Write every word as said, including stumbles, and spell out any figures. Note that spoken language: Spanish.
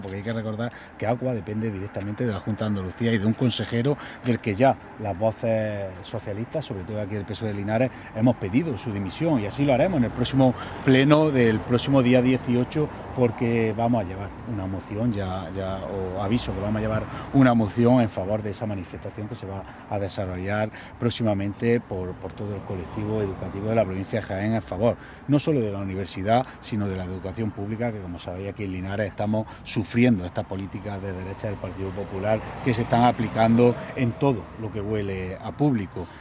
Porque hay que recordar que Aqua depende directamente de la Junta de Andalucía y de un consejero del que ya las voces socialistas, sobre todo aquí del P S O E de Linares, hemos pedido su dimisión, y así lo haremos en el próximo pleno del próximo día dieciocho, porque vamos a llevar una moción, ya, ya os aviso que vamos a llevar una moción en favor de esa manifestación que se va a desarrollar próximamente por, por todo el colectivo educativo de la provincia de Jaén, en favor no solo de la universidad, sino de la educación pública, que como sabéis aquí en Linares estamos sufriendo sufriendo estas políticas de derecha del Partido Popular que se están aplicando en todo lo que huele a público.